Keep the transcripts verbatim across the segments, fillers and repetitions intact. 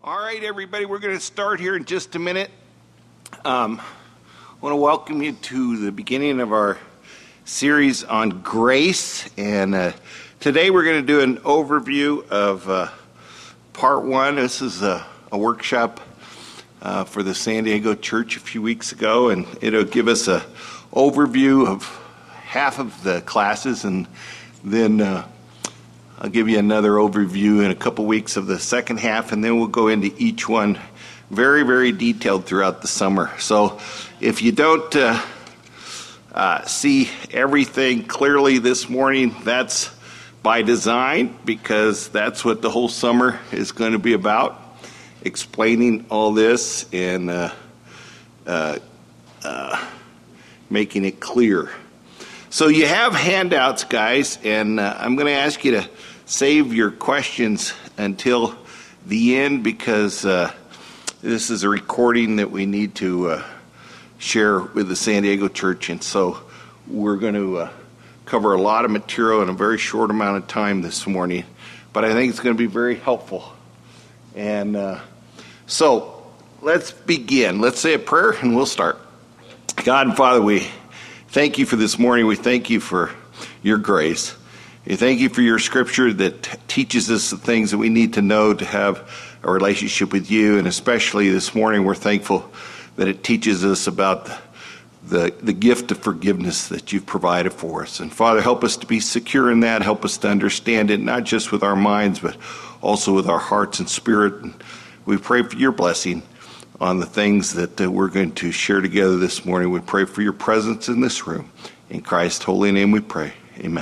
All right, everybody, we're going to start here in just a minute. Um, I want to welcome you to the beginning of our series on grace. And uh, today we're going to do an overview of uh, part one. This is a, a workshop uh, for the San Diego Church a few weeks ago, and it'll give us an overview of half of the classes, and then uh, I'll give you another overview in a couple weeks of the second half, and then we'll go into each one very, very detailed throughout the summer. So if you don't uh, uh, see everything clearly this morning, that's by design, because that's what the whole summer is going to be about, explaining all this and uh, uh, uh, making it clear. So you have handouts, guys, and uh, I'm going to ask you to save your questions until the end, because uh, this is a recording that we need to uh, share with the San Diego Church, and so we're going to uh, cover a lot of material in a very short amount of time this morning, but I think it's going to be very helpful. And uh, so let's begin. Let's say a prayer and we'll start. God and Father, we thank you for this morning. We thank you for your grace. We thank you for your scripture that teaches us the things that we need to know to have a relationship with you. And especially this morning, we're thankful that it teaches us about the, the, the gift of forgiveness that you've provided for us. And Father, help us to be secure in that. Help us to understand it, not just with our minds, but also with our hearts and spirit. And we pray for your blessing on the things that uh, we're going to share together this morning. We pray for your presence in this room. In Christ's holy name we pray. Amen.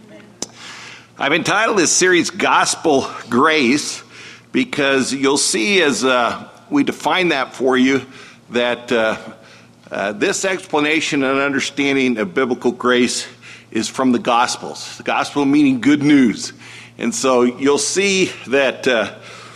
I've entitled this series Gospel Grace because you'll see as uh, we define that for you that uh, uh, this explanation and understanding of biblical grace is from the Gospels. The Gospel meaning good news. And so you'll see that uh,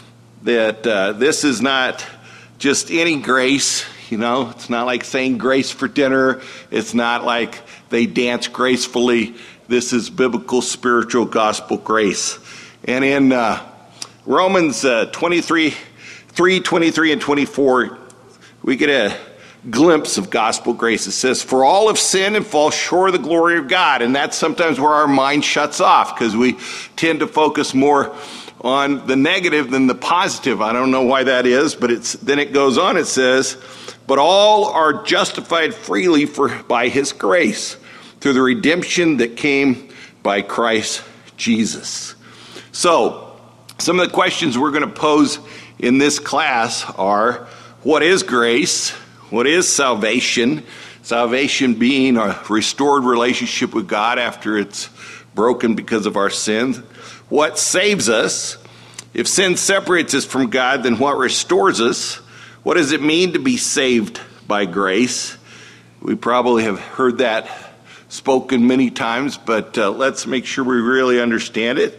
that uh, this is not just any grace. You know, it's not like saying grace for dinner. It's not like they dance gracefully. This is biblical, spiritual, gospel grace. And in uh, Romans uh, twenty-three, three, twenty-three, and twenty-four, we get a glimpse of gospel grace. It says, "For all have sinned and fall short of the glory of God." And that's sometimes where our mind shuts off, because we tend to focus more on the negative than the positive. I don't know why that is, but it's then it goes on. It says, "But all are justified freely for by his grace, through the redemption that came by Christ Jesus." So, some of the questions we're going to pose in this class are, what is grace? What is salvation? Salvation being a restored relationship with God after it's broken because of our sins. What saves us? If sin separates us from God, then what restores us? What does it mean to be saved by grace? We probably have heard that spoken many times, but uh, let's make sure we really understand it.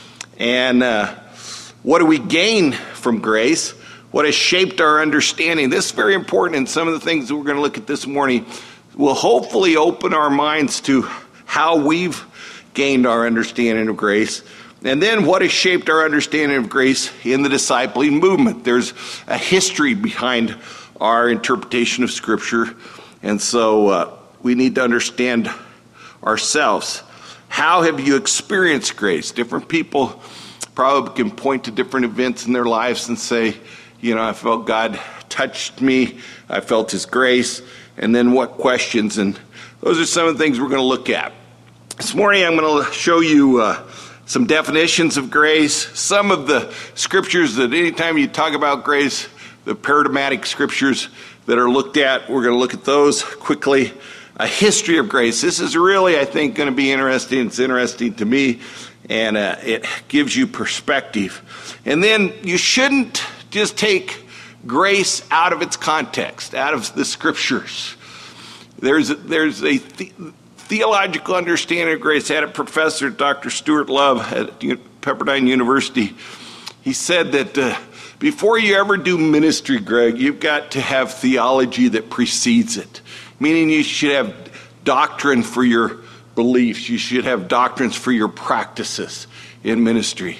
And uh, what do we gain from grace? What has shaped our understanding? This is very important, and some of the things that we're going to look at this morning will hopefully open our minds to how we've gained our understanding of grace. And then what has shaped our understanding of grace in the discipling movement? There's a history behind our interpretation of Scripture, and so uh, we need to understand ourselves. How have you experienced grace? Different people probably can point to different events in their lives and say, you know, I felt God touched me, I felt his grace, and then what questions? And those are some of the things we're going to look at. This morning I'm going to show you uh, some definitions of grace, some of the scriptures that anytime you talk about grace, the paradigmatic scriptures that are looked at, we're going to look at those quickly. A history of grace. This is really, I think, going to be interesting. It's interesting to me, and uh, it gives you perspective. And then you shouldn't just take grace out of its context, out of the scriptures. There's a, there's a the, theological understanding of grace. I had a professor, Doctor Stuart Love, at Pepperdine University. He said that uh, before you ever do ministry, Greg, you've got to have theology that precedes it. Meaning you should have doctrine for your beliefs. You should have doctrines for your practices in ministry.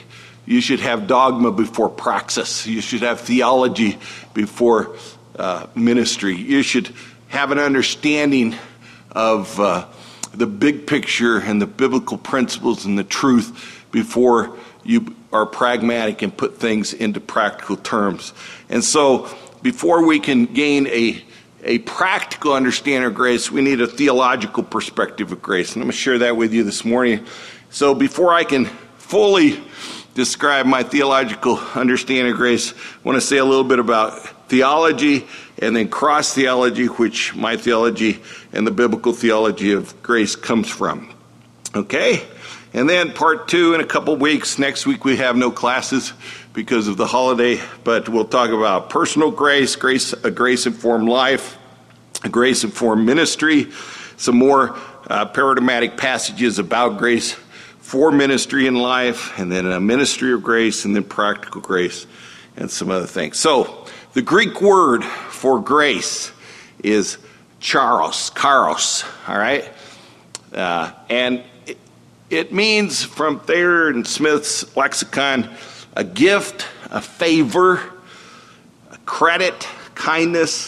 you should have dogma before praxis. You should have theology before uh, ministry. You should have an understanding of uh, the big picture and the biblical principles and the truth before you are pragmatic and put things into practical terms. And so before we can gain a, a practical understanding of grace, we need a theological perspective of grace. And I'm going to share that with you this morning. So before I can fully describe my theological understanding of grace, I want to say a little bit about theology and then cross theology, which my theology and the biblical theology of grace comes from. Okay? And then part two in a couple weeks. Next week we have no classes because of the holiday, but we'll talk about personal grace, grace, a grace-informed life, a grace-informed ministry, some more uh, paradigmatic passages about grace for ministry and life, and then a ministry of grace, and then practical grace, and some other things. So the Greek word for grace is charos, charos, all right? Uh, and it, it means, from Thayer and Smith's lexicon, a gift, a favor, a credit, kindness,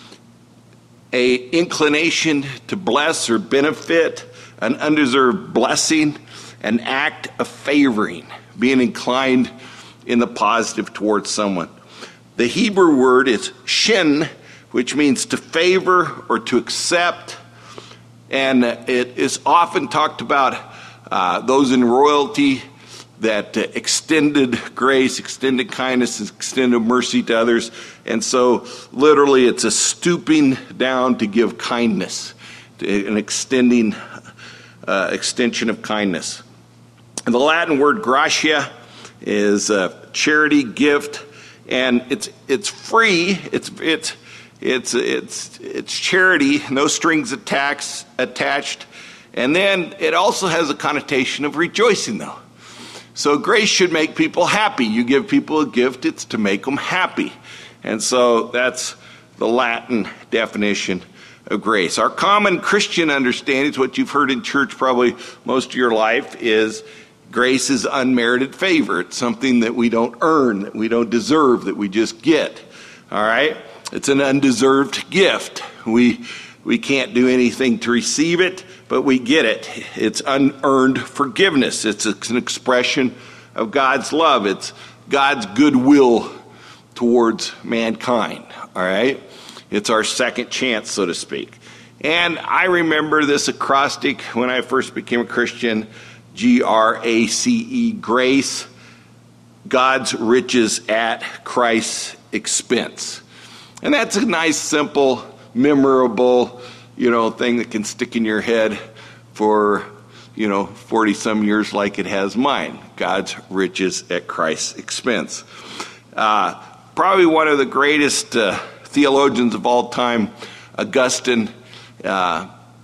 a inclination to bless or benefit, an undeserved blessing, an act of favoring, being inclined in the positive towards someone. The Hebrew word is shin, which means to favor or to accept, and it is often talked about uh, those in royalty that uh, extended grace, extended kindness, extended mercy to others. And so literally it's a stooping down to give kindness, an extending uh, extension of kindness. And the Latin word gratia is a charity gift, and it's it's free. It's it's it's it's it's charity, no strings attached attached, and then it also has a connotation of rejoicing, though. So grace should make people happy. You give people a gift, it's to make them happy. And so that's the Latin definition of grace. Our common Christian understanding, is what you've heard in church probably most of your life, is grace is unmerited favor. It's something that we don't earn, that we don't deserve, that we just get. All right? It's an undeserved gift. We we can't do anything to receive it, but we get it. It's unearned forgiveness. It's an expression of God's love. It's God's goodwill towards mankind. All right? It's our second chance, so to speak. And I remember this acrostic when I first became a Christian, G R A C E, grace, God's riches at Christ's expense. And that's a nice, simple, memorable, you know, thing that can stick in your head for, you know, forty-some years like it has mine. God's riches at Christ's expense. Uh, probably one of the greatest uh, theologians of all time, Augustine, uh,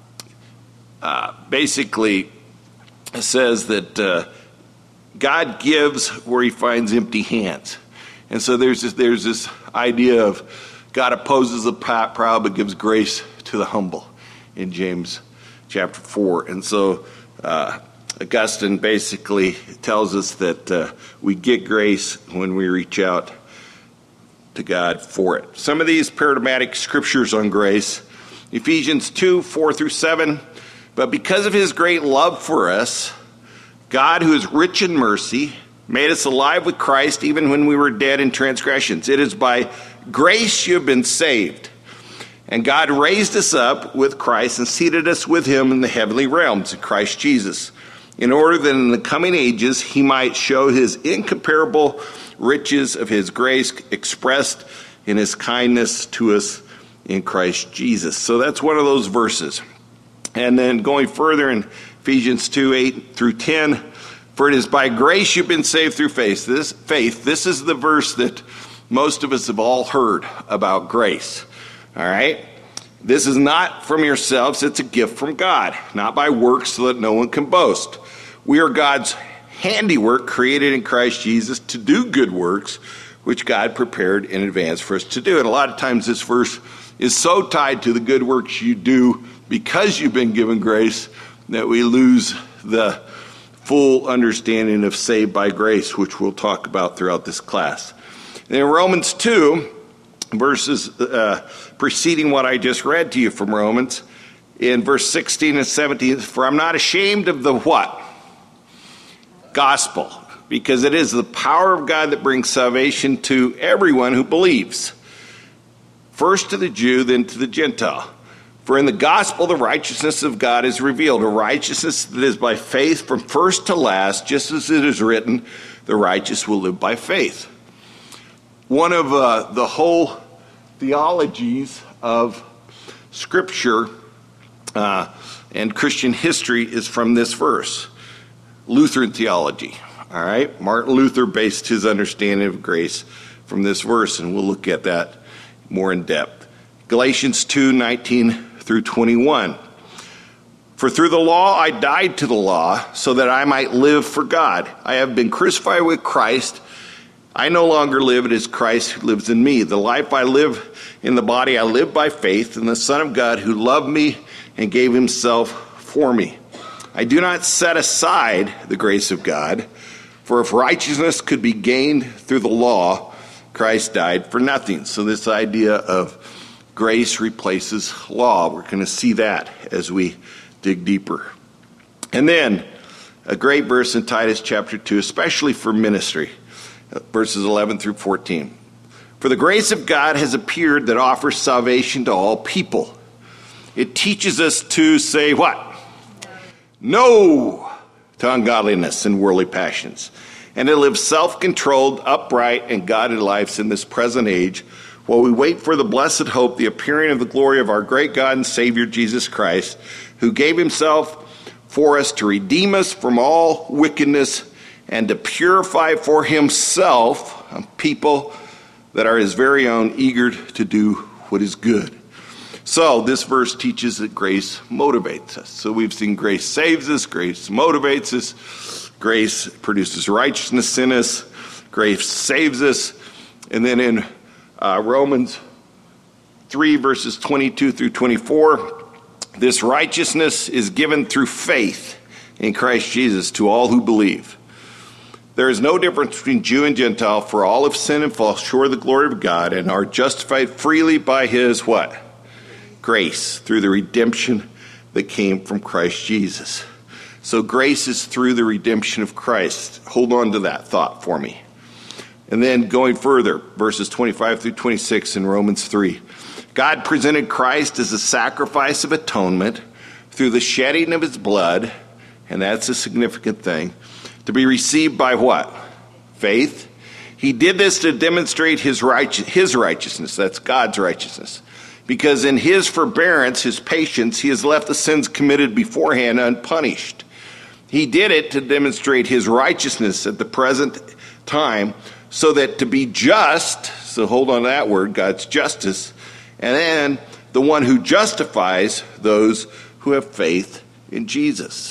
uh, basically says that uh, God gives where he finds empty hands. And so there's this, there's this idea of God opposes the proud but gives grace to the humble in James chapter four. And so uh, Augustine basically tells us that uh, we get grace when we reach out to God for it. Some of these paradigmatic scriptures on grace, Ephesians two, four through seven, but because of his great love for us, God, who is rich in mercy, made us alive with Christ even when we were dead in transgressions. It is by grace you have been saved. And God raised us up with Christ and seated us with him in the heavenly realms in Christ Jesus, in order that in the coming ages he might show his incomparable riches of his grace expressed in his kindness to us in Christ Jesus. So that's one of those verses. And then going further in Ephesians two, eight through ten, for it is by grace you've been saved through faith. This faith, this is the verse that most of us have all heard about grace. All right? This is not from yourselves, it's a gift from God, not by works so that no one can boast. We are God's handiwork created in Christ Jesus to do good works, which God prepared in advance for us to do. And a lot of times this verse is so tied to the good works you do because you've been given grace that we lose the full understanding of saved by grace, which we'll talk about throughout this class. And in Romans two, verses uh, preceding what I just read to you from Romans, in verse sixteen and seventeen, for I'm not ashamed of the what? Gospel, because it is the power of God that brings salvation to everyone who believes. First to the Jew, then to the Gentile. For in the gospel, the righteousness of God is revealed, a righteousness that is by faith from first to last, just as it is written, the righteous will live by faith. One of uh, the whole theologies of Scripture uh, and Christian history is from this verse, Lutheran theology. All right, Martin Luther based his understanding of grace from this verse, and we'll look at that more in depth. Galatians two, nineteen through twenty-one. For through the law I died to the law, so that I might live for God. I have been crucified with Christ. I no longer live, it is Christ who lives in me. The life I live in the body, I live by faith in the Son of God who loved me and gave himself for me. I do not set aside the grace of God, for if righteousness could be gained through the law, Christ died for nothing. So this idea of grace replaces law, we're going to see that as we dig deeper. And then a great verse in Titus chapter two, especially for ministry, verses eleven through fourteen. For the grace of God has appeared that offers salvation to all people. It teaches us to say what? No to ungodliness and worldly passions, and to live self-controlled, upright, and godly lives in this present age, while we wait for the blessed hope, the appearing of the glory of our great God and Savior Jesus Christ, who gave himself for us to redeem us from all wickedness and to purify for himself a people that are his very own, eager to do what is good. So this verse teaches that grace motivates us. So we've seen grace saves us, grace motivates us, grace produces righteousness in us, grace saves us. And then in uh, Romans three, verses twenty-two through twenty-four, this righteousness is given through faith in Christ Jesus to all who believe. There is no difference between Jew and Gentile, for all have sinned and fall short of the glory of God and are justified freely by his what? Grace, through the redemption that came from Christ Jesus. So grace is through the redemption of Christ. Hold on to that thought for me. And then going further, verses twenty-five through twenty-six in Romans three. God presented Christ as a sacrifice of atonement through the shedding of his blood, and that's a significant thing, to be received by what? Faith. He did this to demonstrate his righteous, his righteousness, that's God's righteousness. Because in his forbearance, his patience, he has left the sins committed beforehand unpunished. He did it to demonstrate his righteousness at the present time, so that to be just, so hold on to that word, God's justice, and then the one who justifies those who have faith in Jesus.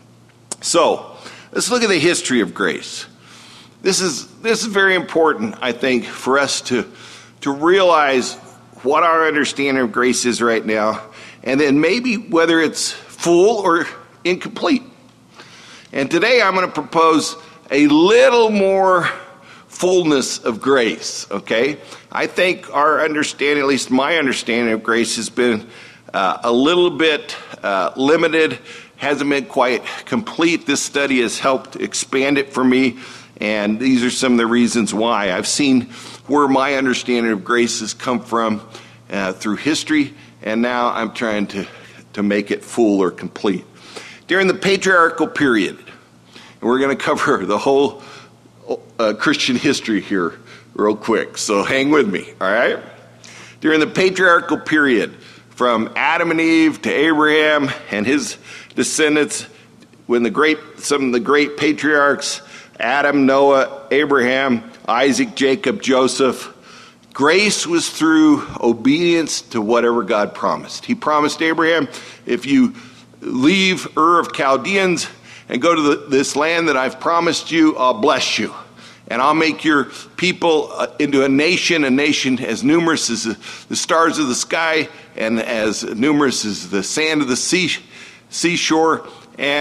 So, let's look at the history of grace. This is this is very important, I think, for us to, to realize what our understanding of grace is right now, and then maybe whether it's full or incomplete. And today I'm going to propose a little more fullness of grace, okay? I think our understanding, at least my understanding of grace, has been uh, a little bit uh, limited, hasn't been quite complete. This study has helped expand it for me, and these are some of the reasons why. I've seen where my understanding of grace has come from uh, through history, and now I'm trying to, to make it full or complete. During the patriarchal period, and we're going to cover the whole uh, Christian history here real quick, so hang with me, all right? During the patriarchal period, from Adam and Eve to Abraham and his descendants, when the great, some of the great patriarchs, Adam, Noah, Abraham, Isaac, Jacob, Joseph, grace was through obedience to whatever God promised. He promised Abraham, if you leave Ur of Chaldeans and go to the, this land that I've promised you, I'll bless you. And I'll make your people uh, into a nation, a nation as numerous as the, the stars of the sky and as numerous as the sand of the sea, seashore. And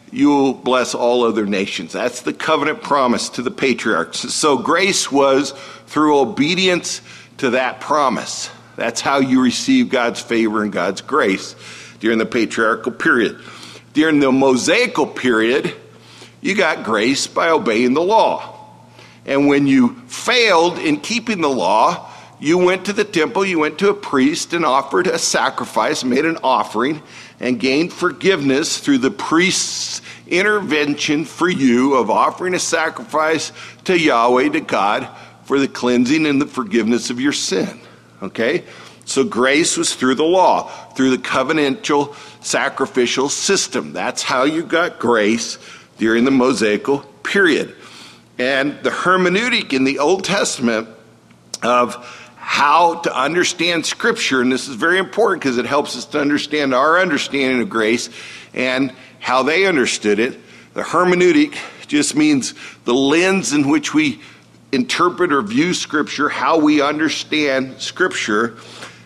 you'll bless all other nations. That's the covenant promise to the patriarchs. So grace was through obedience to that promise. That's how you receive God's favor and God's grace during the patriarchal period. During the Mosaical period, you got grace by obeying the law. And when you failed in keeping the law, you went to the temple, you went to a priest and offered a sacrifice, made an offering, and gained forgiveness through the priest's intervention for you of offering a sacrifice to Yahweh, to God, for the cleansing and the forgiveness of your sin. Okay? So grace was through the law, through the covenantal sacrificial system. That's how you got grace during the Mosaical period. And the hermeneutic in the Old Testament of how to understand Scripture, and this is very important because it helps us to understand our understanding of grace and how they understood it. The hermeneutic just means the lens in which we interpret or view Scripture, how we understand Scripture.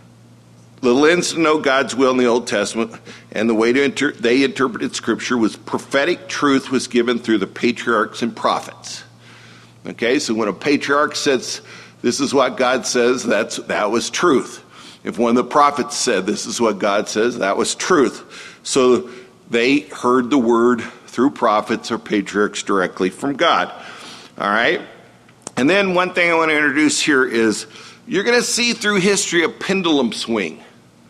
The lens to know God's will in the Old Testament and the way to inter- they interpreted Scripture was prophetic truth was given through the patriarchs and prophets. Okay, so when a patriarch says, this is what God says, that's that was truth. If one of the prophets said, this is what God says, that was truth. So they heard the word through prophets or patriarchs directly from God. All right? And then one thing I want to introduce here is you're going to see through history a pendulum swing.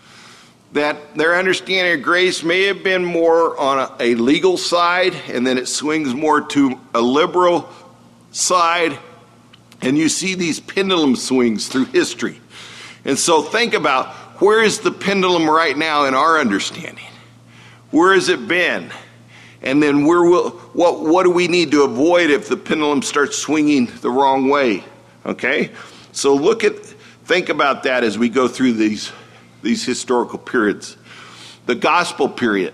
That their understanding of grace may have been more on a, a legal side, and then it swings more to a liberal side, and you see these pendulum swings through history. And so think about, where is the pendulum right now in our understanding? Where has it been? And then where will what what do we need to avoid if the pendulum starts swinging the wrong way? Okay? So look at think about that as we go through these these historical periods. The gospel period.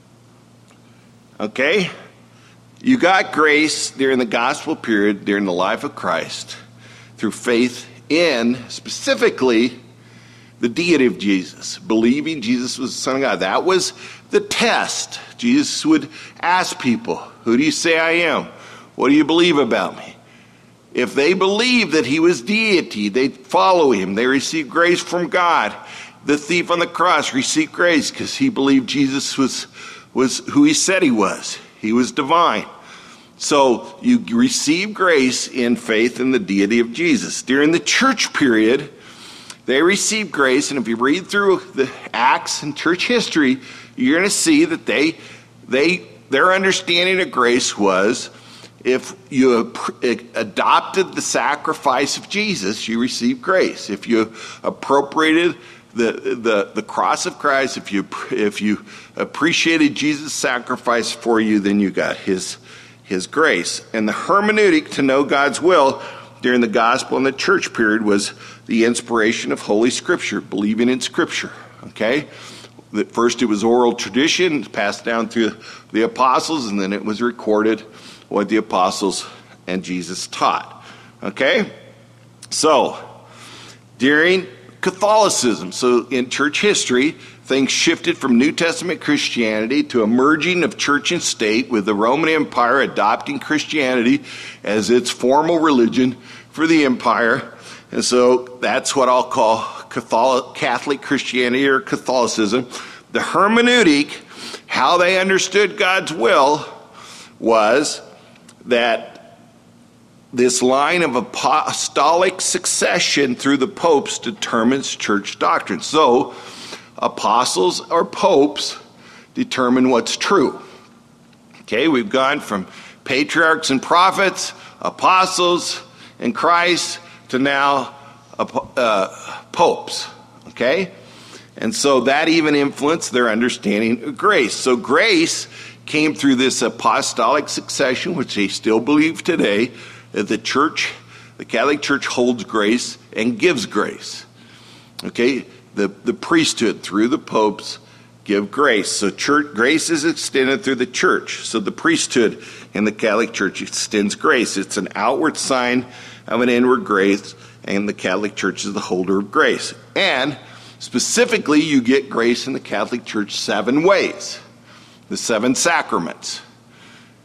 Okay? You got grace during the gospel period, during the life of Christ, through faith in, specifically, the deity of Jesus, believing Jesus was the Son of God. That was the test. Jesus would ask people, who do you say I am? What do you believe about me? If they believed that he was deity, they'd follow him. They received grace from God. The thief on the cross received grace because he believed Jesus was, was who he said he was. He was divine. So you receive grace in faith in the deity of Jesus. During the church period, they received grace, and if you read through the Acts and church history, you're going to see that they, they, their understanding of grace was, if you adopted the sacrifice of Jesus, you received grace. If you appropriated the the, the cross of Christ, if you if you appreciated Jesus' sacrifice for you, then you got his his grace. And the hermeneutic to know God's will during the gospel and the church period was the inspiration of Holy Scripture, believing in Scripture. Okay? At first it was oral tradition, passed down through the apostles, and then it was recorded what the apostles and Jesus taught. Okay? So, during Catholicism, so in church history, things shifted from New Testament Christianity to a merging of church and state, with the Roman Empire adopting Christianity as its formal religion for the empire. And so that's what I'll call Catholic, Catholic Christianity or Catholicism. The hermeneutic, how they understood God's will, was that this line of apostolic succession through the popes determines church doctrine. So, apostles or popes determine what's true. Okay, we've gone from patriarchs and prophets, apostles and Christ, to now uh, popes. Okay? And so that even influenced their understanding of grace. So grace came through this apostolic succession, which they still believe today, that the church, the Catholic Church, holds grace and gives grace. Okay? The, the priesthood, through the popes, give grace. So church, grace is extended through the church. So the priesthood in the Catholic Church extends grace. It's an outward sign of an inward grace, and the Catholic Church is the holder of grace. And specifically, you get grace in the Catholic Church seven ways. The seven sacraments.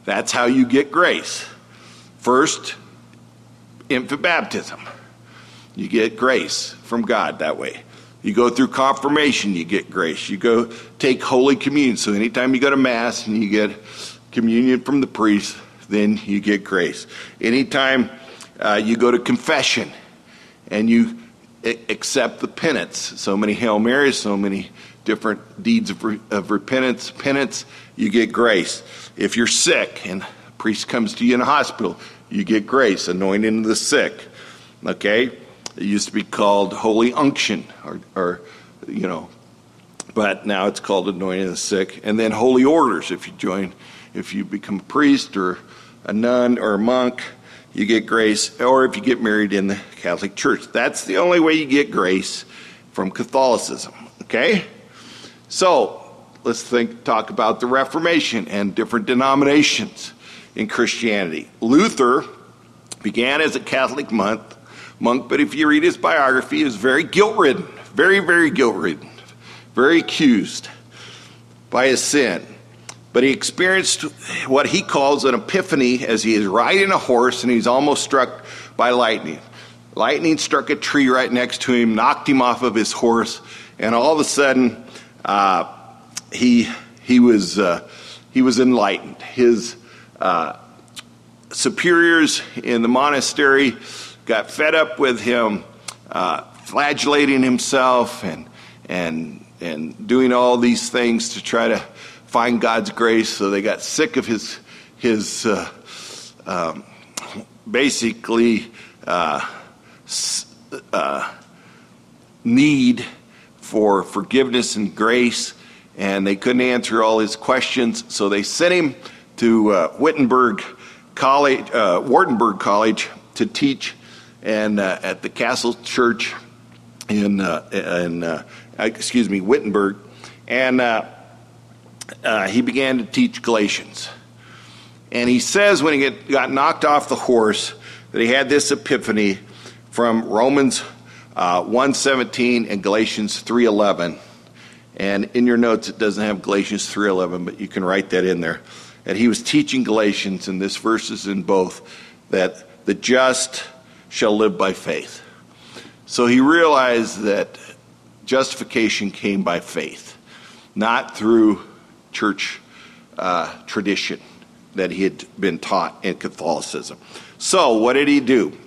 That's how you get grace. First, infant baptism. You get grace from God that way. You go through confirmation, you get grace. You go take Holy Communion. So anytime you go to Mass and you get communion from the priest, then you get grace. Anytime uh, you go to confession and you a- accept the penance, so many Hail Marys, so many different deeds of, re- of repentance, penance, you get grace. If you're sick and a priest comes to you in a hospital, you get grace, anointing the sick. Okay? It used to be called Holy Unction, or, or you know, but now it's called anointing the sick. And then holy orders. If you join, if you become a priest or a nun or a monk, you get grace. Or if you get married in the Catholic Church, that's the only way you get grace from Catholicism. Okay, so let's think, talk about the Reformation and different denominations in Christianity. Luther began as a Catholic monk. monk, but if you read his biography, he was very guilt-ridden, very, very guilt-ridden, very accused by his sin. But he experienced what he calls an epiphany as he is riding a horse and he's almost struck by lightning. Lightning struck a tree right next to him, knocked him off of his horse, and all of a sudden, uh, he he was uh, he was enlightened. His uh, superiors in the monastery got fed up with him uh, flagellating himself and and and doing all these things to try to find God's grace. So they got sick of his his uh, um, basically uh, uh, need for forgiveness and grace, and they couldn't answer all his questions. So they sent him to uh, Wittenberg College, uh, Wartburg College, to teach. And uh, at the Castle Church in, uh, in uh, excuse me, Wittenberg, and uh, uh, he began to teach Galatians. And he says when he get, got knocked off the horse that he had this epiphany from Romans uh, one seventeen and Galatians three eleven. And in your notes it doesn't have Galatians three eleven, but you can write that in there. That he was teaching Galatians, and this verse is in both, that the just shall live by faith. So he realized that justification came by faith, not through church uh, tradition that he had been taught in Catholicism. So what did he do?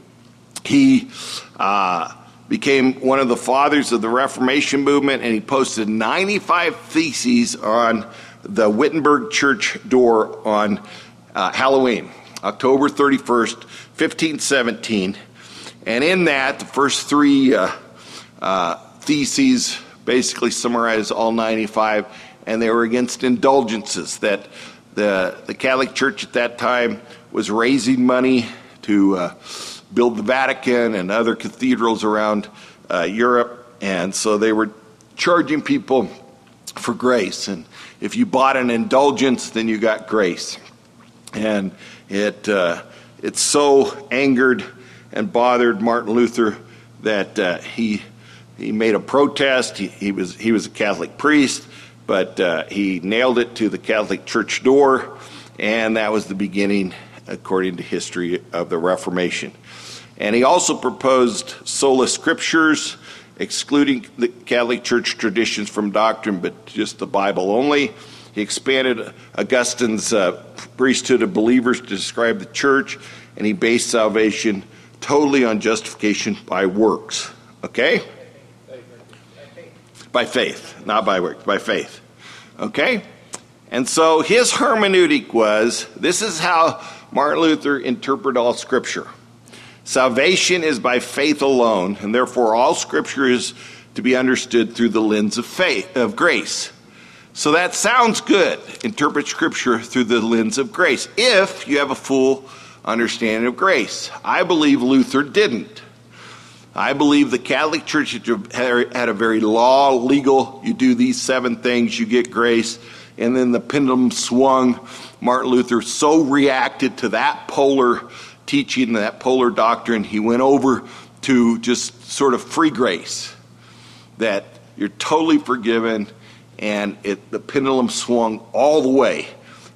He uh, became one of the fathers of the Reformation movement, and he posted ninety-five theses on the Wittenberg church door on uh, Halloween, October thirty-first, fifteen seventeen. And in that, the first three uh, uh, theses basically summarize all ninety-five, and they were against indulgences, that the, the Catholic Church at that time was raising money to uh, build the Vatican and other cathedrals around uh, Europe, and so they were charging people for grace. And if you bought an indulgence, then you got grace. And it uh, it so angered and bothered Martin Luther that uh, he he made a protest. He, he was he was a Catholic priest, but uh, he nailed it to the Catholic Church door, and that was the beginning, according to history, of the Reformation. And he also proposed sola scriptures, excluding the Catholic Church traditions from doctrine, but just the Bible only. He expanded Augustine's uh, priesthood of believers to describe the church, and he based salvation totally on justification by works. Okay? By faith, not by works, by faith. Okay? And so his hermeneutic was, this is how Martin Luther interpreted all Scripture. Salvation is by faith alone, and therefore all Scripture is to be understood through the lens of faith, of grace. So that sounds good. Interpret Scripture through the lens of grace, if you have a full understanding of grace. I believe Luther didn't. I believe the Catholic Church had a very law, legal, you do these seven things, you get grace, and then the pendulum swung. Martin Luther so reacted to that polar teaching, that polar doctrine, he went over to just sort of free grace, that you're totally forgiven, and it, the pendulum swung all the way.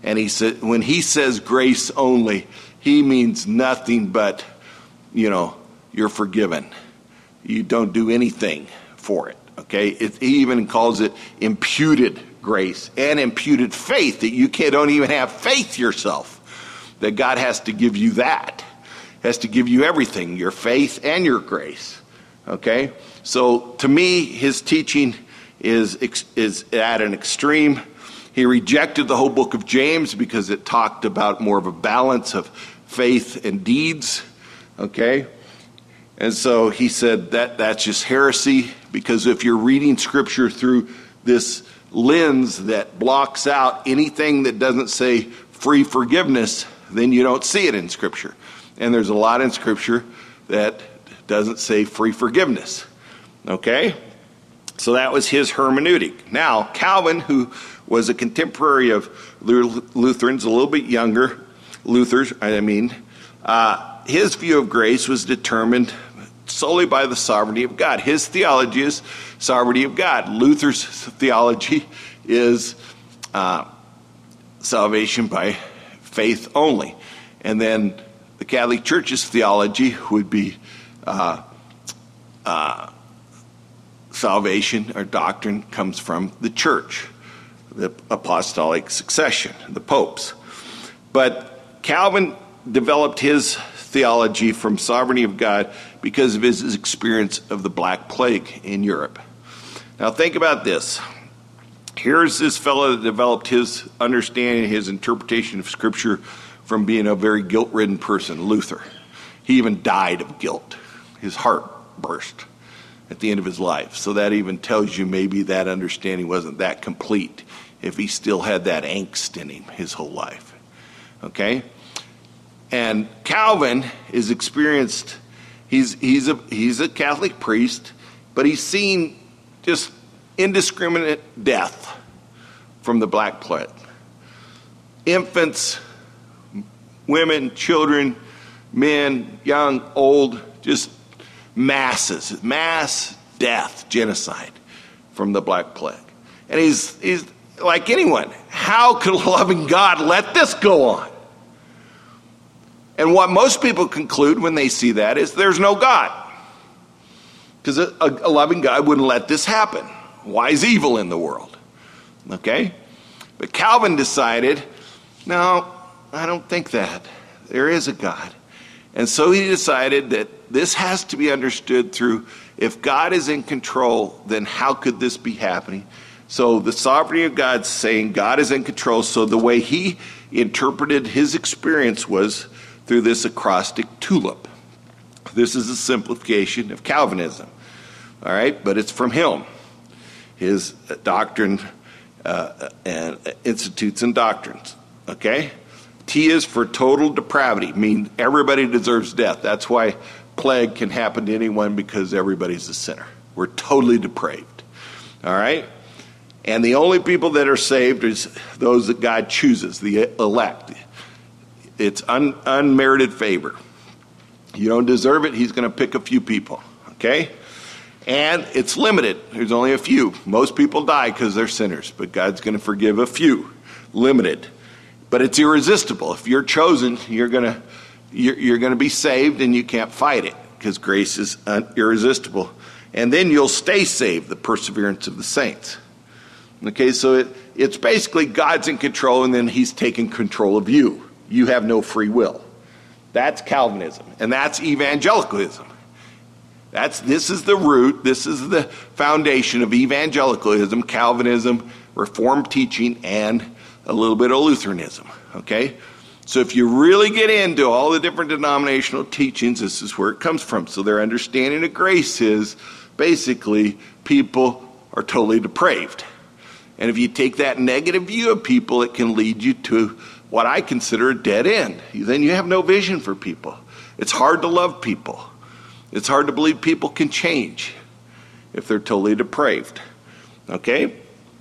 And he said, when he says grace only, he means nothing but, you know, you're forgiven. You don't do anything for it, okay? It, he even calls it imputed grace and imputed faith, that you can't, don't even have faith yourself, that God has to give you that, has to give you everything, your faith and your grace, okay? So to me, his teaching is, is at an extreme. He rejected the whole book of James because it talked about more of a balance of faith and deeds, okay? And so he said that that's just heresy, because if you're reading Scripture through this lens that blocks out anything that doesn't say free forgiveness, then you don't see it in Scripture. And there's a lot in Scripture that doesn't say free forgiveness, okay? So that was his hermeneutic. Now, Calvin, who was a contemporary of Lutherans, a little bit younger, Luther's, I mean, uh, his view of grace was determined solely by the sovereignty of God. His theology is sovereignty of God. Luther's theology is uh, salvation by faith only. And then the Catholic Church's theology would be uh, uh, salvation or doctrine comes from the church, the apostolic succession, the popes. But Calvin developed his theology from sovereignty of God because of his experience of the Black Plague in Europe. Now think about this. Here's this fellow that developed his understanding, his interpretation of Scripture from being a very guilt-ridden person, Luther. He even died of guilt. His heart burst at the end of his life. So that even tells you maybe that understanding wasn't that complete if he still had that angst in him his whole life. Okay? And Calvin is experienced, he's, he's, a, he's a Catholic priest, but he's seen just indiscriminate death from the Black Plague. Infants, women, children, men, young, old, just masses, mass death, genocide from the Black Plague. And he's, he's like anyone, how could a loving God let this go on? And what most people conclude when they see that is there's no God. Because a, a loving God wouldn't let this happen. Why is evil in the world? Okay? But Calvin decided, no, I don't think that. There is a God. And so he decided that this has to be understood through, if God is in control, then how could this be happening? So the sovereignty of God's saying God is in control. So the way he interpreted his experience was through this acrostic tulip. This is a simplification of Calvinism. All right, but it's from him. His doctrine uh, and Institutes and Doctrines. Okay? T is for total depravity, means everybody deserves death. That's why plague can happen to anyone, because everybody's a sinner. We're totally depraved. All right? And the only people that are saved is those that God chooses, the elect. It's un, unmerited favor. You don't deserve it, he's going to pick a few people. Okay? And it's limited. There's only a few. Most people die because they're sinners, but God's going to forgive a few. Limited. But it's irresistible. If you're chosen, you're going to you're, you're going to be saved, and you can't fight it, because grace is un- irresistible. And then you'll stay saved, the perseverance of the saints. Okay, so it, it's basically God's in control, and then he's taking control of you. You have no free will. That's Calvinism, and that's evangelicalism. That's this is the root, this is the foundation of evangelicalism, Calvinism, Reformed teaching, and a little bit of Lutheranism. Okay? So if you really get into all the different denominational teachings, this is where it comes from. So their understanding of grace is basically people are totally depraved. And if you take that negative view of people, it can lead you to what I consider a dead end. Then you have no vision for people. It's hard to love people. It's hard to believe people can change if they're totally depraved. Okay?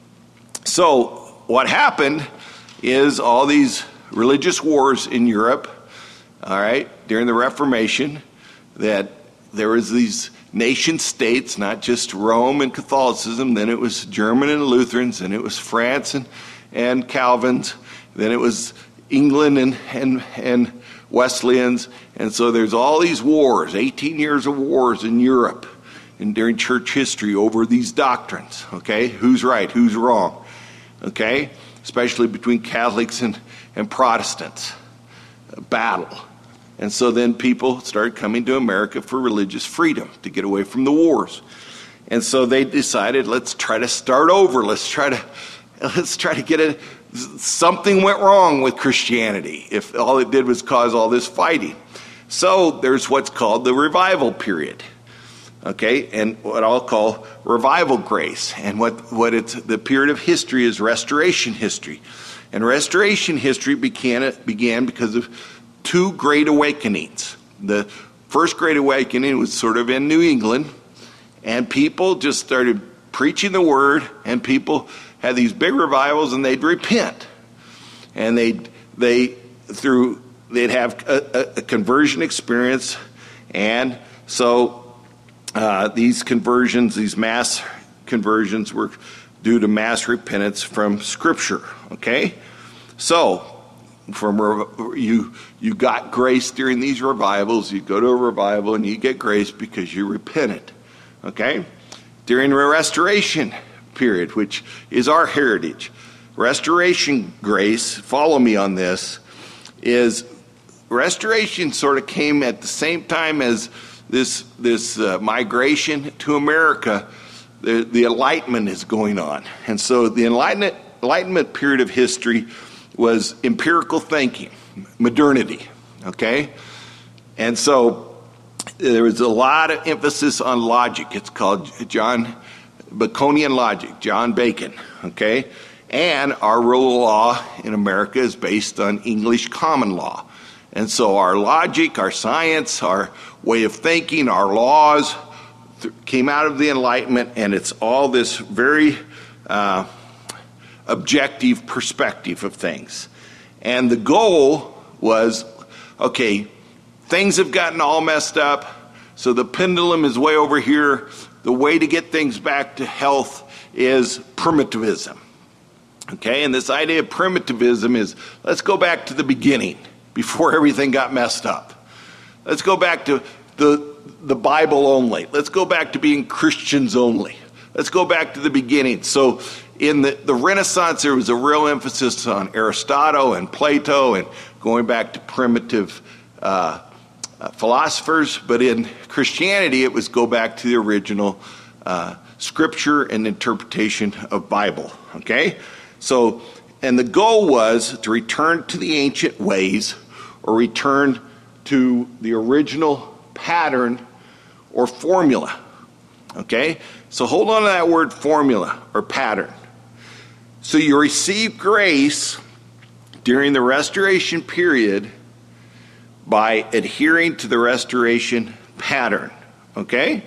So what happened is all these religious wars in Europe, all right, during the Reformation, that there was these nation states, not just Rome and Catholicism, then it was German and Lutherans, and it was France and, and Calvins, Then it was England and, and, and Wesleyans. And so there's all these wars, eighteen years of wars in Europe and during church history over these doctrines, okay? Who's right, who's wrong, okay? Especially between Catholics and, and Protestants, a battle. And so then people started coming to America for religious freedom to get away from the wars. And so they decided, let's try to start over. Let's try to, let's try to get it. Something went wrong with Christianity if all it did was cause all this fighting. So there's what's called the revival period, okay, and what I'll call revival grace. And what, what it's the period of history is restoration history. And restoration history began, began because of two great awakenings. The first great awakening was sort of in New England, and people just started preaching the word, and people had these big revivals, and they'd repent. And they'd, they, through, they'd have a, a conversion experience. And so uh, these conversions, these mass conversions were due to mass repentance from Scripture, okay? So, from you, you got grace during these revivals. You go to a revival and you get grace because you repented, okay? During the restoration period, which is our heritage, restoration grace, follow me on this, is restoration sort of came at the same time as this this uh, migration to America. The, the Enlightenment is going on. And so the Enlightenment, Enlightenment period of history was empirical thinking, modernity, okay? And so there was a lot of emphasis on logic. It's called John Baconian logic, John Bacon, okay? And our rule of law in America is based on English common law. And so our logic, our science, our way of thinking, our laws th- came out of the Enlightenment, and it's all this very uh, objective perspective of things. And the goal was, okay, things have gotten all messed up, so the pendulum is way over here. The way to get things back to health is primitivism. Okay, and this idea of primitivism is, let's go back to the beginning before everything got messed up. Let's go back to the, the Bible only. Let's go back to being Christians only. Let's go back to the beginning. So in the, the Renaissance, there was a real emphasis on Aristotle and Plato and going back to primitive uh, uh, philosophers. But in Christianity, it was go back to the original uh, scripture and interpretation of Bible. Okay? So, and the goal was to return to the ancient ways or return to the original pattern or formula. Okay? So hold on to that word formula or pattern. So you receive grace during the restoration period by adhering to the restoration pattern. Okay?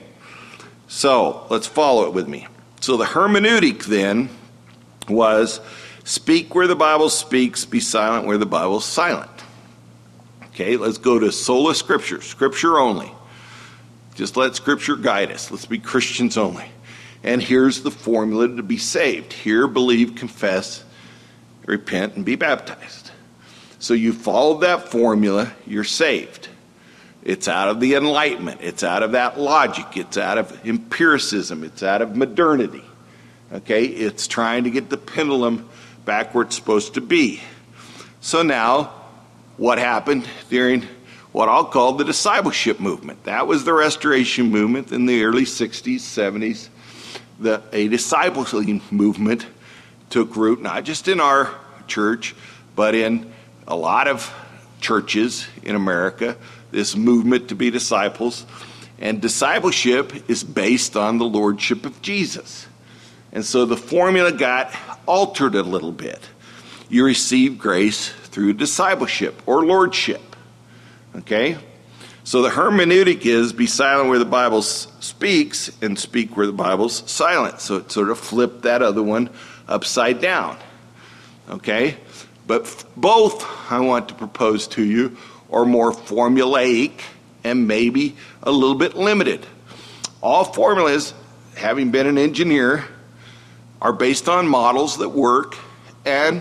So let's follow it with me. So the hermeneutic then was speak where the Bible speaks, be silent where the Bible is silent. Okay, let's go to sola scriptura, scripture only. Just let scripture guide us. Let's be Christians only. And here's the formula to be saved. Hear, believe, confess, repent, and be baptized. So you follow that formula, you're saved. It's out of the Enlightenment. It's out of that logic. It's out of empiricism. It's out of modernity. Okay, it's trying to get the pendulum back where it's supposed to be. So now, what happened during what I'll call the discipleship movement? That was the restoration movement in the early sixties, seventies. The, a discipleship movement took root, not just in our church, but in a lot of churches in America, this movement to be disciples. And discipleship is based on the lordship of Jesus. And so the formula got altered a little bit. You receive grace through discipleship or lordship. Okay? So the hermeneutic is be silent where the Bible speaks and speak where the Bible's silent. So it sort of flipped that other one upside down. Okay? But both, I want to propose to you, are more formulaic and maybe a little bit limited. All formulas, having been an engineer, are based on models that work and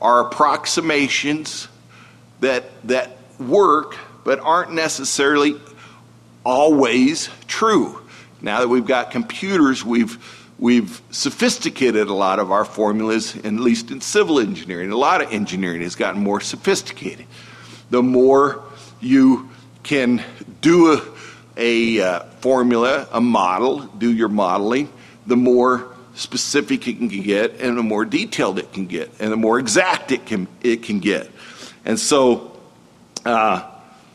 are approximations that that work, but aren't necessarily always true. Now that we've got computers, we've we've sophisticated a lot of our formulas, at least in civil engineering. A lot of engineering has gotten more sophisticated. The more you can do a, a uh, formula, a model, do your modeling, the more specific it can get, and the more detailed it can get, and the more exact it can it can get. And so, uh,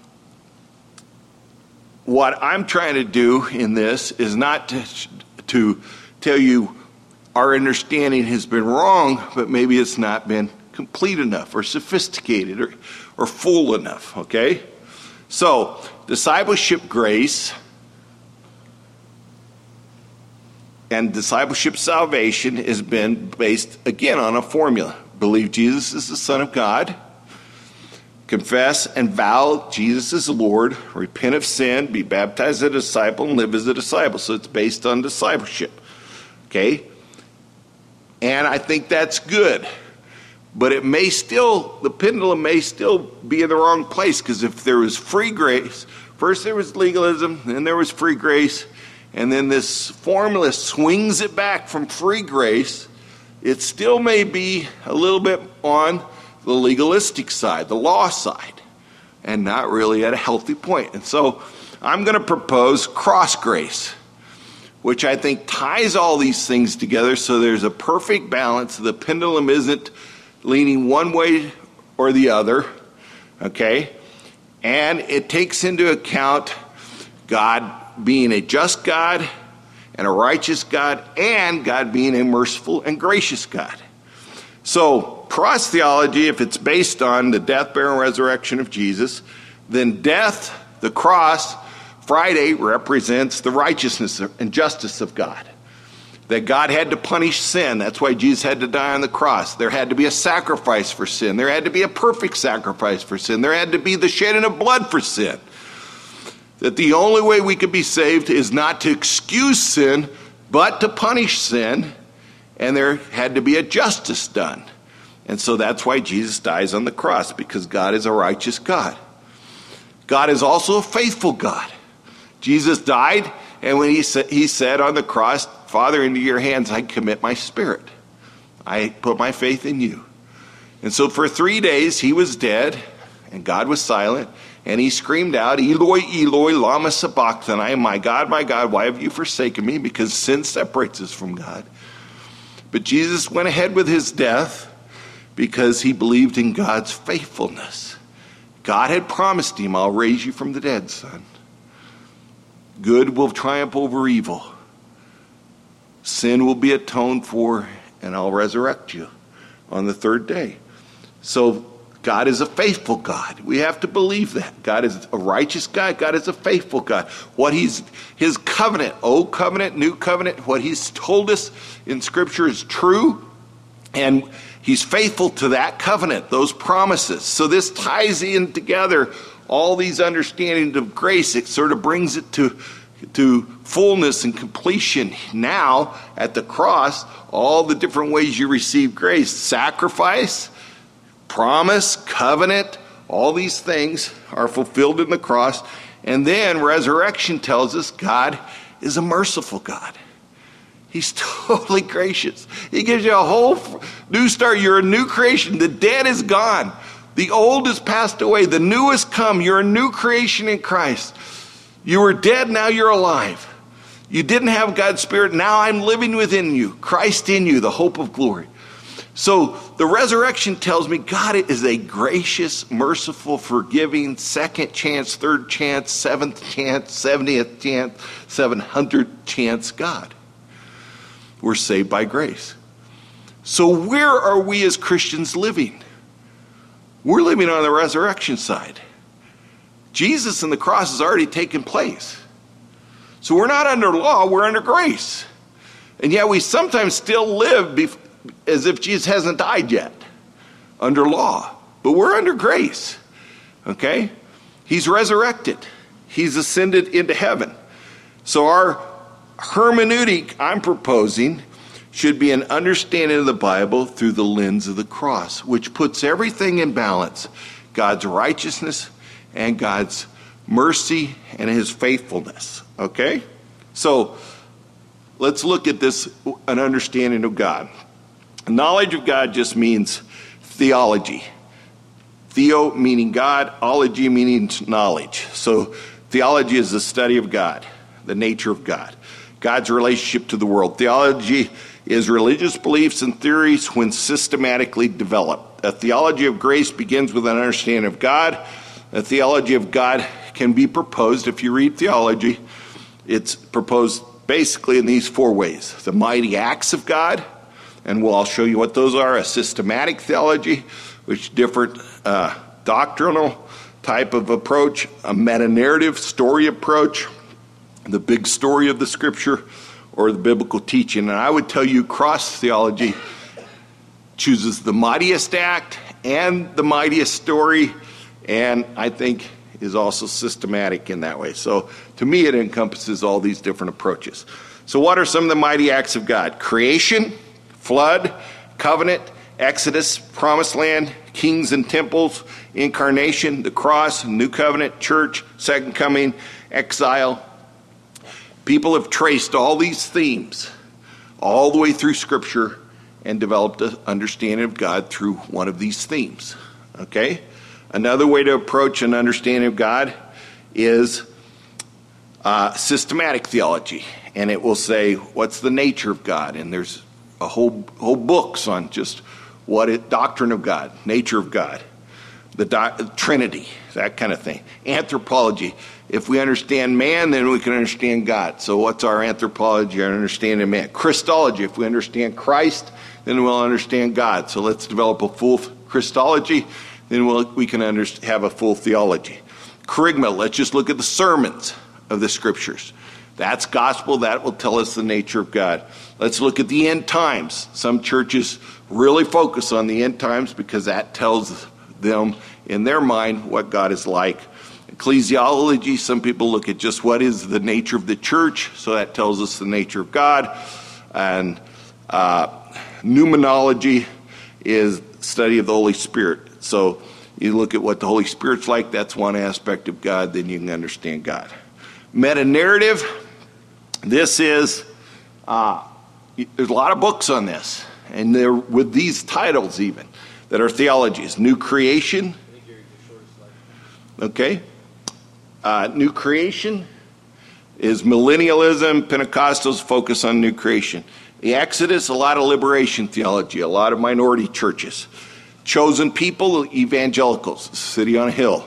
what I'm trying to do in this is not to, to tell you our understanding has been wrong, but maybe it's not been complete enough, or sophisticated, or or full enough. Okay, so discipleship grace and discipleship salvation has been based, again, on a formula. Believe Jesus is the Son of God. Confess and vow Jesus is the Lord. Repent of sin. Be baptized as a disciple and live as a disciple. So it's based on discipleship. Okay? And I think that's good. But it may still, the pendulum may still be in the wrong place, because if there was free grace, first there was legalism, then there was free grace, and then this formula swings it back from free grace, it still may be a little bit on the legalistic side, the law side, and not really at a healthy point. And so I'm going to propose cross grace, which I think ties all these things together so there's a perfect balance. The pendulum isn't leaning one way or the other, okay? And it takes into account God being a just God and a righteous God, and God being a merciful and gracious God. So cross theology, if it's based on the death, burial, and resurrection of Jesus, then death, the cross, Friday represents the righteousness and justice of God. That God had to punish sin. That's why Jesus had to die on the cross. There had to be a sacrifice for sin. There had to be a perfect sacrifice for sin. There had to be the shedding of blood for sin. That the only way we could be saved is not to excuse sin, but to punish sin. And there had to be a justice done. And so that's why Jesus dies on the cross, because God is a righteous God. God is also a faithful God. Jesus died, and when he said, he said on the cross, Father, into your hands I commit my spirit. I put my faith in you. And so for three days he was dead, and God was silent, and he screamed out, Eloi, Eloi, lama sabachthani, my God, my God, why have you forsaken me? Because sin separates us from God. But Jesus went ahead with his death because he believed in God's faithfulness. God had promised him, I'll raise you from the dead, son. Good will triumph over evil. Sin will be atoned for, and I'll resurrect you on the third day. So God is a faithful God. We have to believe that. God is a righteous God. God is a faithful God. What he's, his covenant, old covenant, new covenant, what he's told us in Scripture is true, and he's faithful to that covenant, those promises. So this ties in together all these understandings of grace. It sort of brings it to, to fullness and completion. Now, at the cross, all the different ways you receive grace, sacrifice, promise, covenant, all these things are fulfilled in the cross. And then resurrection tells us God is a merciful God. He's totally gracious. He gives you a whole new start. You're a new creation. The dead is gone. The old has passed away. The new has come. You're a new creation in Christ. You were dead, now you're alive. You didn't have God's Spirit, now I'm living within you. Christ in you, the hope of glory. So the resurrection tells me God is a gracious, merciful, forgiving, second chance, third chance, seventh chance, seventieth chance, seven hundredth chance God. We're saved by grace. So where are we as Christians living? We're living on the resurrection side. Jesus and the cross has already taken place. So we're not under law, we're under grace. And yet we sometimes still live bef- as if Jesus hasn't died yet, under law. But we're under grace, okay? He's resurrected. He's ascended into heaven. So our hermeneutic, I'm proposing, should be an understanding of the Bible through the lens of the cross, which puts everything in balance. God's righteousness and God's mercy and his faithfulness. Okay? So let's look at this, an understanding of God. Knowledge of God just means theology. Theo meaning God, ology meaning knowledge. So theology is the study of God, the nature of God, God's relationship to the world. Theology is religious beliefs and theories when systematically developed. A theology of grace begins with an understanding of God. A theology of God can be proposed, if you read theology, it's proposed basically in these four ways. The mighty acts of God, and we'll, I'll show you what those are. A systematic theology, which different uh, doctrinal type of approach. A meta-narrative story approach, the big story of the scripture, or the biblical teaching. And I would tell you cross theology chooses the mightiest act and the mightiest story, and I think is also systematic in that way. So to me, it encompasses all these different approaches. So what are some of the mighty acts of God? Creation, flood, covenant, Exodus, promised land, kings and temples, incarnation, the cross, new covenant, church, second coming, exile. People have traced all these themes all the way through Scripture and developed an understanding of God through one of these themes. Okay? Another way to approach an understanding of God is uh, systematic theology. And it will say, what's the nature of God? And there's a whole whole books on just what it, doctrine of God, nature of God, the do, Trinity, that kind of thing. Anthropology. If we understand man, then we can understand God. So what's our anthropology, our understanding of man? Christology. If we understand Christ, then we'll understand God. So let's develop a full Christology, then we'll, we can under, have a full theology. Kerygma. Let's just look at the sermons of the scriptures. That's gospel. That will tell us the nature of God. Let's look at the end times. Some churches really focus on the end times because that tells them in their mind what God is like. Ecclesiology, some people look at just what is the nature of the church, so that tells us the nature of God. And uh, pneumonology is study of the Holy Spirit. So you look at what the Holy Spirit's like, that's one aspect of God, then you can understand God. Meta-narrative, this is, uh, there's a lot of books on this, and they're with these titles even, that are theologies. New creation, okay. Uh, new creation is millennialism. Pentecostals focus on new creation. The Exodus, a lot of liberation theology, a lot of minority churches. Chosen people, evangelicals, city on a hill.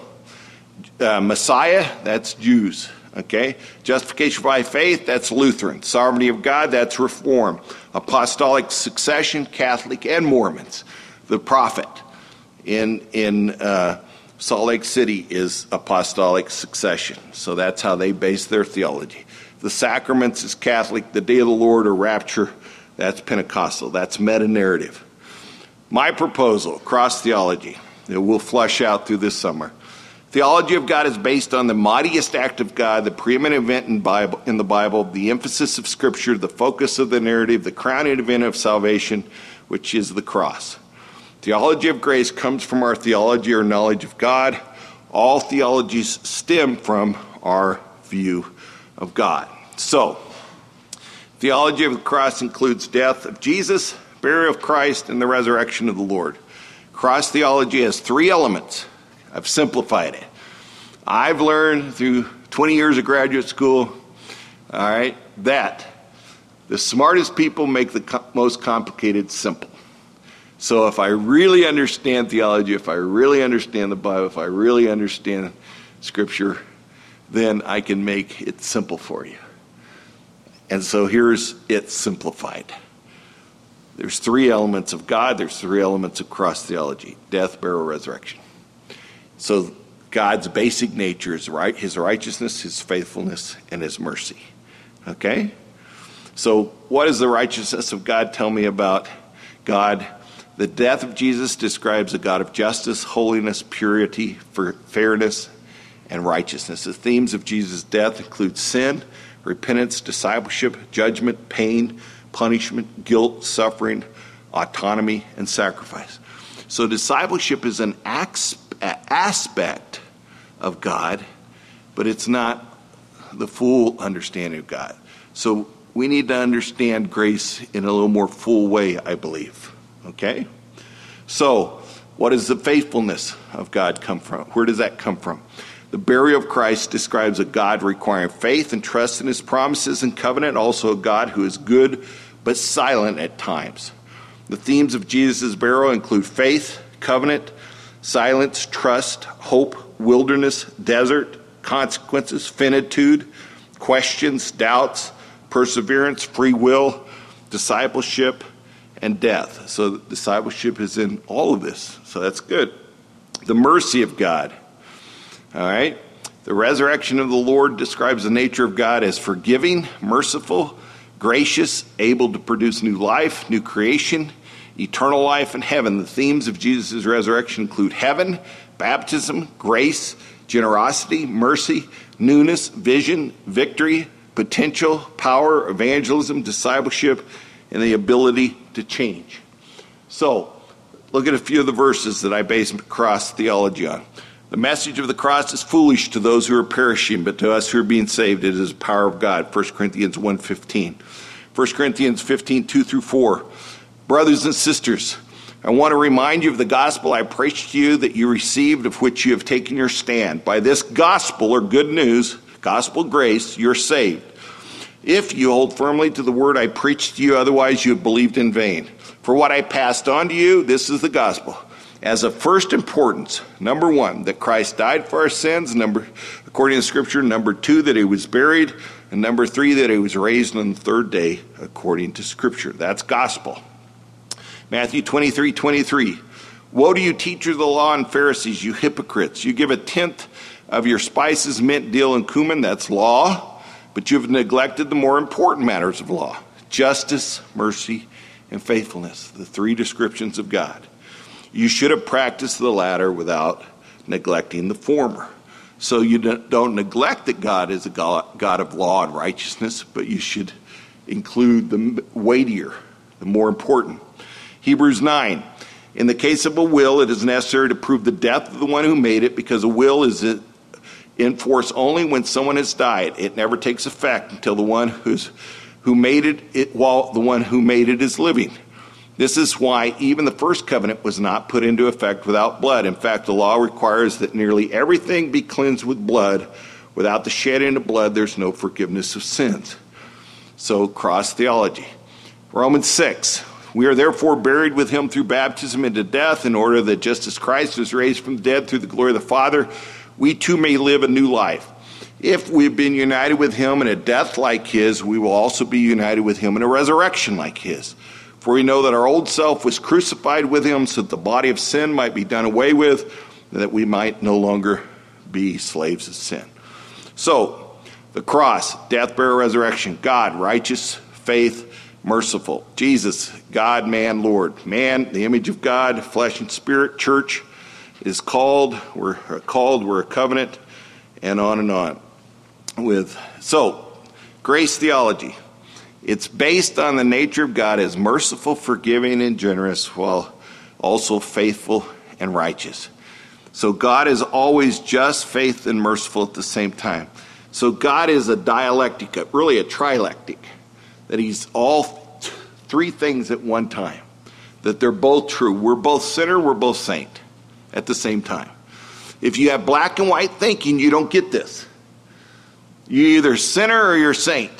Uh, Messiah, that's Jews. Okay, justification by faith, that's Lutheran. Sovereignty of God, that's Reform. Apostolic succession, Catholic and Mormons. The prophet in in uh, Salt Lake City is apostolic succession. So that's how they base their theology. The sacraments is Catholic. The day of the Lord or rapture, that's Pentecostal. That's meta-narrative. My proposal, cross theology, that we'll flesh out through this summer. Theology of God is based on the mightiest act of God, the preeminent event in, Bible, in the Bible, the emphasis of Scripture, the focus of the narrative, the crowning event of salvation, which is the cross. Theology of grace comes from our theology or knowledge of God. All theologies stem from our view of God. So, theology of the cross includes death of Jesus, burial of Christ, and the resurrection of the Lord. Cross theology has three elements. I've simplified it. I've learned through twenty years of graduate school, all right, that the smartest people make the co- most complicated simple. So if I really understand theology, if I really understand the Bible, if I really understand Scripture, then I can make it simple for you. And so here's it simplified. There's three elements of God. There's three elements of cross theology: death, burial, resurrection. So God's basic nature is right, his righteousness, his faithfulness, and his mercy. Okay? So what does the righteousness of God tell me about God? The death of Jesus describes a God of justice, holiness, purity, fairness, and righteousness. The themes of Jesus' death include sin, repentance, discipleship, judgment, pain, punishment, guilt, suffering, autonomy, and sacrifice. So discipleship is an aspect of God, but it's not the full understanding of God. So we need to understand grace in a little more full way, I believe. Okay? So, what does the faithfulness of God come from? Where does that come from? The burial of Christ describes a God requiring faith and trust in his promises and covenant, also a God who is good but silent at times. The themes of Jesus' burial include faith, covenant, silence, trust, hope, wilderness, desert, consequences, finitude, questions, doubts, perseverance, free will, discipleship, and death. So discipleship is in all of this. So that's good. The mercy of God. All right. The resurrection of the Lord describes the nature of God as forgiving, merciful, gracious, able to produce new life, new creation, eternal life, and heaven. The themes of Jesus' resurrection include heaven, baptism, grace, generosity, mercy, newness, vision, victory, potential, power, evangelism, discipleship, and the ability to change. So, look at a few of the verses that I base cross theology on. The message of the cross is foolish to those who are perishing, but to us who are being saved, it is the power of God. First Corinthians one fifteen. First Corinthians fifteen, two through four. Brothers and sisters, I want to remind you of the gospel I preached to you that you received, of which you have taken your stand. By this gospel, or good news, gospel grace, you're saved. If you hold firmly to the word I preached to you, otherwise you have believed in vain. For what I passed on to you, this is the gospel. As of first importance, number one, that Christ died for our sins, number, according to Scripture. Number two, that he was buried. And number three, that he was raised on the third day, according to Scripture. That's gospel. Matthew twenty-three, twenty-three. Woe to you, teachers of the law and Pharisees, you hypocrites! You give a tenth of your spices, mint, dill, and cumin, that's law, but you have neglected the more important matters of law: justice, mercy, and faithfulness, the three descriptions of God. You should have practiced the latter without neglecting the former. So you don't neglect that God is a God of law and righteousness, but you should include the weightier, the more important. Hebrews nine. In the case of a will, it is necessary to prove the death of the one who made it, because a will is in force only when someone has died. It never takes effect until the one who's who made it, it while the one who made it is living. This is why even the first covenant was not put into effect without blood. In fact, the law requires that nearly everything be cleansed with blood. Without the shedding of blood, there's no forgiveness of sins. So, cross theology. Romans six. We are therefore buried with him through baptism into death, in order that just as Christ was raised from the dead through the glory of the Father, we too may live a new life. If we've been united with him in a death like his, we will also be united with him in a resurrection like his. For we know that our old self was crucified with him, so that the body of sin might be done away with, and that we might no longer be slaves of sin. So, the cross, death, burial, resurrection, God, righteous, faith, merciful. Jesus, God, man, Lord. Man, the image of God, flesh and spirit. Church is called, we're called, we're a covenant, and on and on. With So, grace theology. It's based on the nature of God as merciful, forgiving, and generous, while also faithful and righteous. So God is always just, faith, and merciful at the same time. So God is a dialectic, really a trilectic, that he's all th- three things at one time, that they're both true. We're both sinner, we're both saint at the same time. If you have black and white thinking, you don't get this. You're either sinner or you're saint.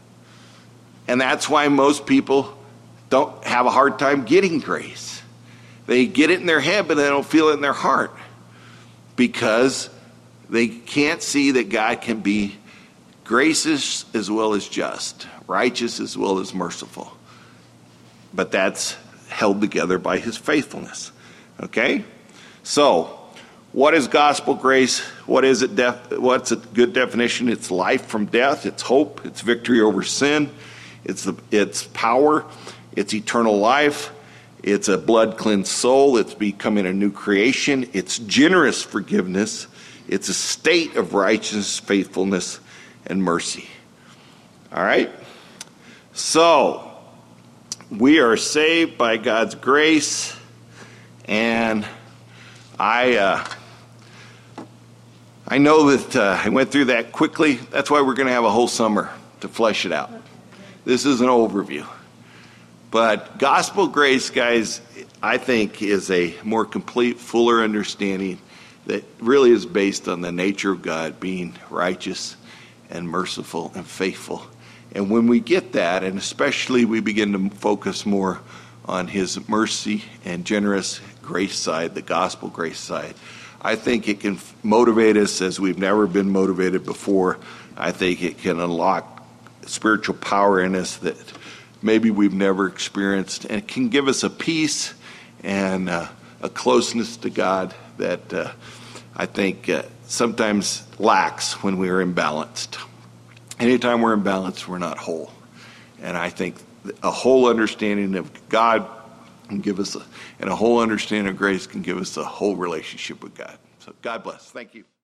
And that's why most people don't have a hard time getting grace. They get it in their head, but they don't feel it in their heart, because they can't see that God can be gracious as well as just, righteous as well as merciful. But that's held together by his faithfulness. Okay? So, what is gospel grace? What is it? Def- what's a good definition? It's life from death. It's hope. It's victory over sin. It's the, it's power, it's eternal life, it's a blood-cleansed soul, it's becoming a new creation, it's generous forgiveness, it's a state of righteousness, faithfulness, and mercy. All right? So, we are saved by God's grace, and I uh, I know that uh, I went through that quickly. That's why we're going to have a whole summer to flesh it out. This is an overview. But gospel grace, guys, I think is a more complete, fuller understanding that really is based on the nature of God being righteous and merciful and faithful. And when we get that, and especially we begin to focus more on his mercy and generous grace side, the gospel grace side, I think it can motivate us as we've never been motivated before. I think it can unlock spiritual power in us that maybe we've never experienced, and it can give us a peace and uh, a closeness to God that uh, I think uh, sometimes lacks when we are imbalanced. Anytime we're imbalanced, we're not whole. And I think a whole understanding of God can give us, a, and a whole understanding of grace can give us a whole relationship with God. So God bless. Thank you.